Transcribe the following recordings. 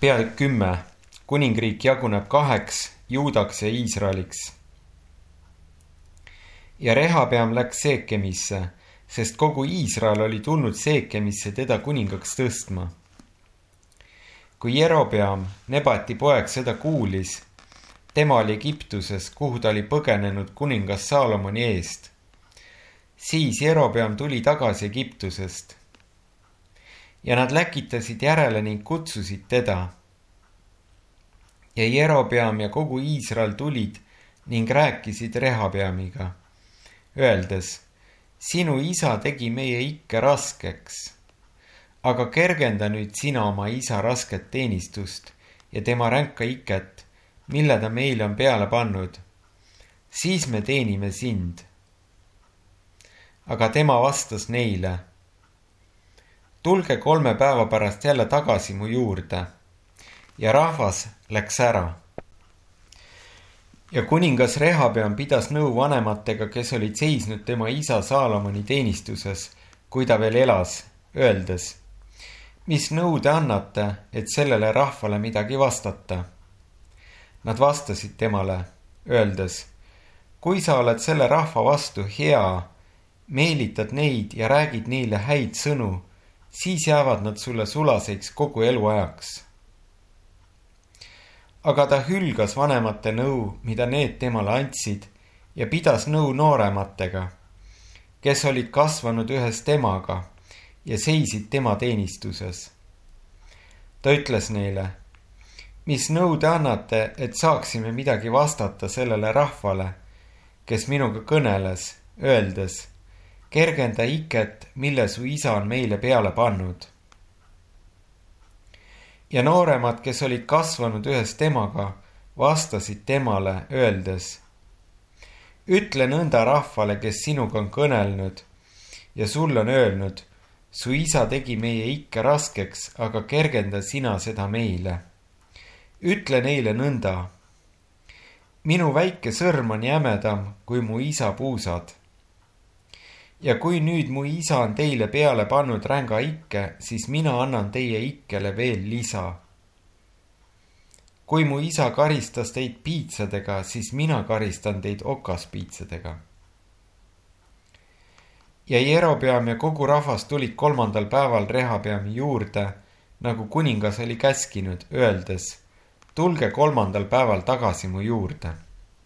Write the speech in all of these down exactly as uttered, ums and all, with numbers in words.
Peatükk kümme. Kuningriik jaguneb kaheks, Juudaks ja Iisraeliks. Ja Rehabeam läks Seekemisse, sest kogu Iisrael oli tulnud Seekemisse teda kuningaks tõstma. Kui Jerobeam, Nebati poeg, seda kuulis, tema oli Egiptuses, kuhu ta oli põgenenud kuningas Saalomoni eest. Siis Jerobeam tuli tagasi Egiptusest. Ja nad läkitasid järele ning kutsusid teda. Ja Jerobeam ja kogu Iisrael tulid ning rääkisid Rehabeamiga, öeldes, sinu isa tegi meie ikke raskeks, aga kergenda nüüd sina oma isa rasket teenistust ja tema ränka iket, mille ta meile on peale pannud. Siis me teenime sind. Aga tema vastas neile, tulge kolme päeva pärast jälle tagasi mu juurde. Ja rahvas läks ära. Ja kuningas Rehabeam pidas nõu vanematega, kes olid seisnud tema isa Saalomoni teenistuses, kui ta veel elas, öeldes, mis nõu te annate, et sellele rahvale midagi vastata? Nad vastasid temale, öeldes, kui sa oled selle rahva vastu hea, meelitad neid ja räägid neile häid sõnu, siis jäävad nad sulle sulaseks kogu eluajaks. Aga ta hülgas vanemate nõu, mida need temale andsid, ja pidas nõu noorematega, kes olid kasvanud ühes temaga ja seisid tema teenistuses. Ta ütles neile, mis nõu te annate, et saaksime midagi vastata sellele rahvale, kes minuga kõneles, öeldes, kergenda iket, mille su isa on meile peale pannud. Ja nooremad, kes olid kasvanud ühes temaga, vastasid temale, öeldes, ütle nõnda rahvale, kes sinuga on kõnelnud, ja sul on öelnud, su isa tegi meie ikke raskeks, aga kergenda sina seda meile. Ütle neile nõnda, minu väike sõrm on jämedam kui mu isa puusad. Ja kui nüüd mu isa on teile peale pannud ränga ikke, siis mina annan teie ikkele veel lisa. Kui mu isa karistas teid piitsadega, siis mina karistan teid okaspiitsadega. Ja Jerobeam ja kogu rahvas tulid kolmandal päeval Rehabeami juurde, nagu kuningas oli käskinud, öeldes, tulge kolmandal päeval tagasi mu juurde.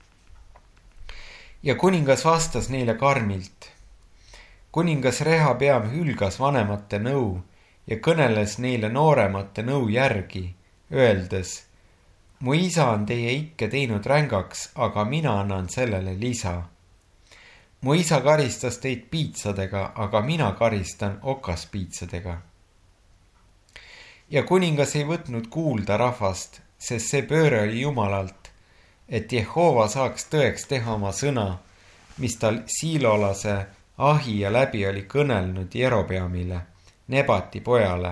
Ja kuningas vastas neile karmilt. Kuningas Rehabeam hülgas vanemate nõu ja kõneles neile nooremate nõu järgi, öeldes, mu isa on teie ikke teinud rängaks, aga mina annan sellele lisa. Mu isa karistas teid piitsadega, aga mina karistan okaspiitsadega. Ja kuningas ei võtnud kuulda rahvast, sest see pööre oli Jumalalt, et Jehova saaks tõeks teha oma sõna, mis tal Siilolase Ahija läbi oli kõnelnud Jerobeamile, Nebati pojale.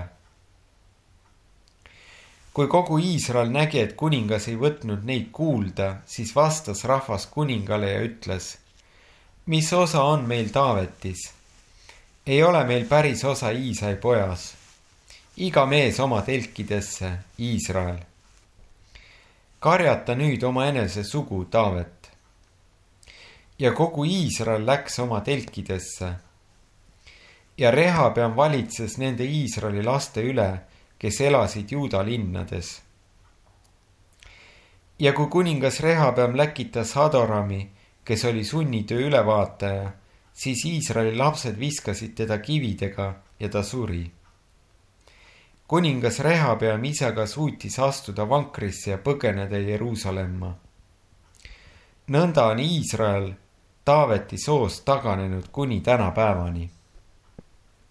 Kui kogu Iisrael nägi, et kuningas ei võtnud neid kuulda, siis vastas rahvas kuningale ja ütles, mis osa on meil Taavetis? Ei ole meil päris osa Iisai pojas. Iga mees oma telkidesse, Iisrael. Karjata nüüd oma enese sugu, Taavet. Ja kogu Iisrael läks oma telkidesse. Ja Rehabeam valitses nende Iisraeli laste üle, kes elasid Juuda linnades. Ja kui kuningas Rehabeam läkitas Hadorami, kes oli sunnitöö ülevaataja, siis Iisraeli lapsed viskasid teda kividega ja ta suri. Kuningas Rehabeam ise ka suutis astuda vankrisse ja põgeneda Jeruusalemma. Nõnda on Iisrael Taaveti soost taganenud kuni tänapäevani.